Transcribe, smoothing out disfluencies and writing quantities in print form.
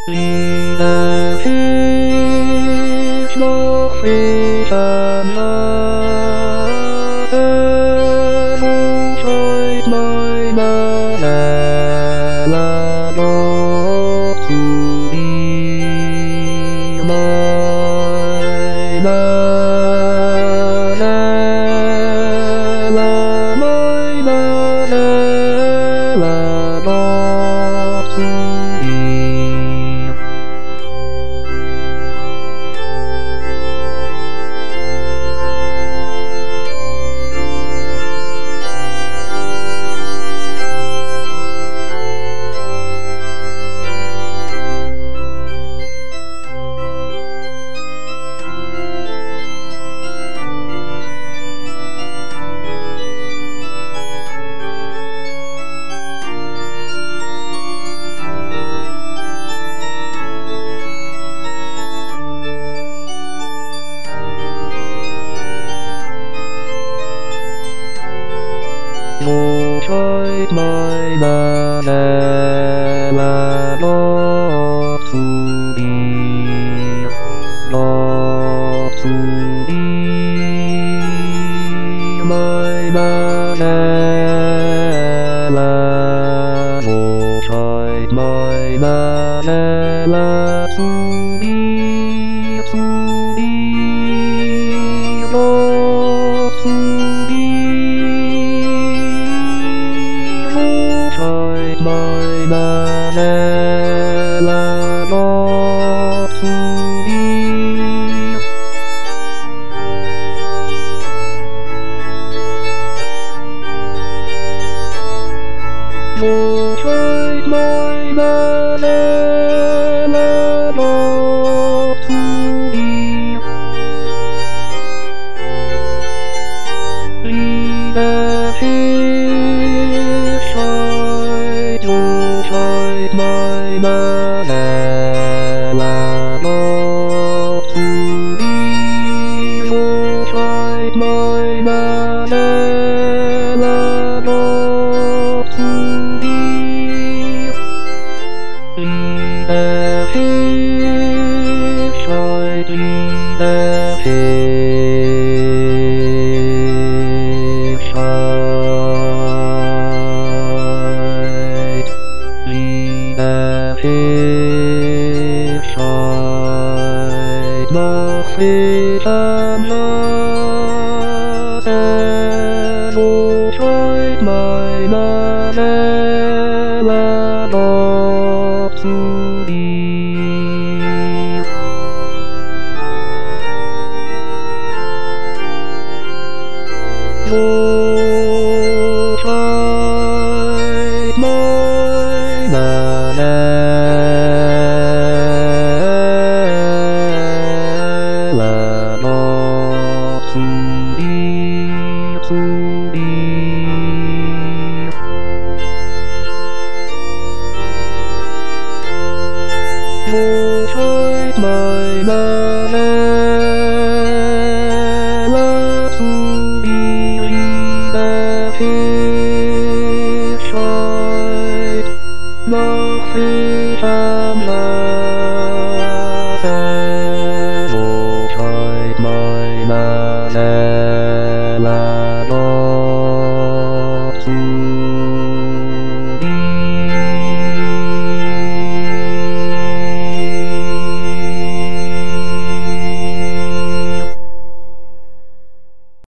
Liebe ich noch frisch am Abend und heut meine Lämmer noch zu dir, meine Lämmer noch zu dir. Und heut meine Lämmer noch zu dir, noch zu dir, meine Lämmer, und heut meine Lämmer zu dir, noch zu dir. Heut meine Lämmer noch zu dir. Und heut meine Lämmer noch zu dir. Liebe ich heut und heut meine Lämmer noch zu dir, und heut meine Lämmer noch zu dir. Liebe ich heut, liebe ich heut, liebe ich heut noch frisch am Abend und heut meine Lämmer noch zu dir. Und heut meine Lämmer noch zu dir, zu dir. Und heut meine